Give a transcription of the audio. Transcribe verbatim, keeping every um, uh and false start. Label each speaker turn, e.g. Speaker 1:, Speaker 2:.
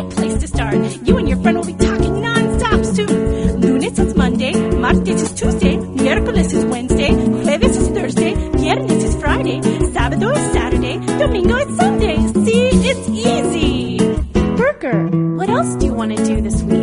Speaker 1: great place to start. You and your friend will be talking non-stop soon. Lunes is Monday, martes is Tuesday, miércoles is Wednesday, jueves is Thursday, viernes is Friday, sábado is Saturday, domingo is Sunday. See, it's easy.
Speaker 2: Burger, what else do you want to do this week?